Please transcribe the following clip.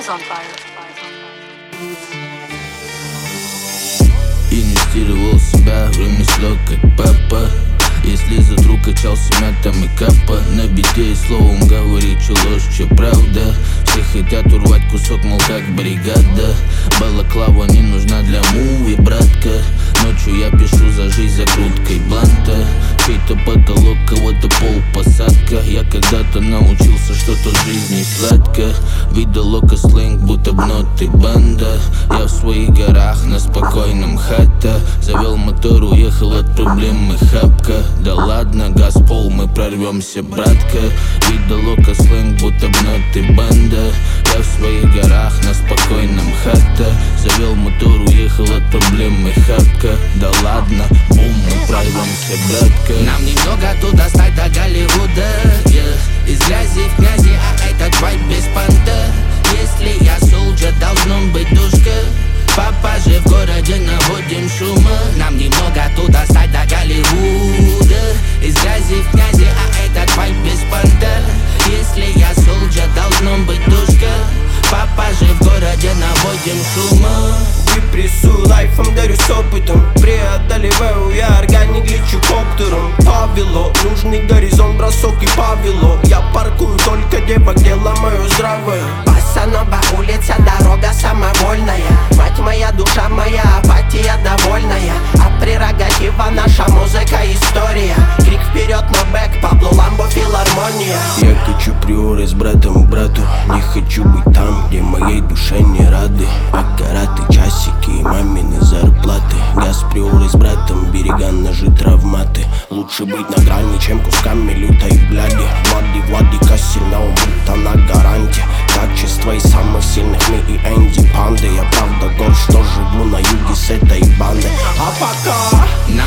Инвестировал в себя в ремесло, как папа. Если за друг качался мятами капа, на бите словом говорит, что ложь, что правда. Все хотят урвать кусок, мол, как бригада. Балаклава не нужна для муви, братка. Ночью я пишу за жизнь закруткой бланта. Чей-то потолок, кого-то пол посадка. Я когда-то научился, что то жизнь не сладко. Видел око сленг, будто бноты банда. Я в своих горах, на спокойном хата. Завел мотор, уехал от проблемы хапка. Да ладно, газ пол, мы прорвемся, братка. Видел око сленг, будто бноты банда. Я в своих горах, на спокойном хата. Завел мотор, уехал от проблемы хапка. Да ладно, бум, мы прорвемся, братка. Нам немного туда стать до Голливуда, из грязи в князи, а этот вайб без понта. Если я солджа, должно быть душка. Папа же в городе, наводим шума. Нам немного туда стать до Голливуда, из грязи в князи, а этот вайб без понта. Если я солджа, должно быть душка. Папа же в городе, наводим шума. Прессую лайфом, дарюсь опытом. Преодолеваю я органик, лечу коптером. Повело, нужный горизонт, бросок и повело. Я паркую только девок, дело мое здравое. Пасанова улица, дорога самовольная. Мать моя, душа моя, апатия довольная. А прерогатива наша музыка, история. Крик вперед, но бэк, Пабло Ламбо, филармония. Я хочу приоры с братом к брату. Не хочу быть там, где моей душе не рады. Аккараты, часики и мамины зарплаты. Газ приоры с братом, берега, ножи, травматы. Лучше быть на грани, чем кусками лютой бляди. Владика сильного, будто на гаранте. Качество из самых сильных ми и Энди Панды. Я правда горд, что живу на юге с этой бандой. А пока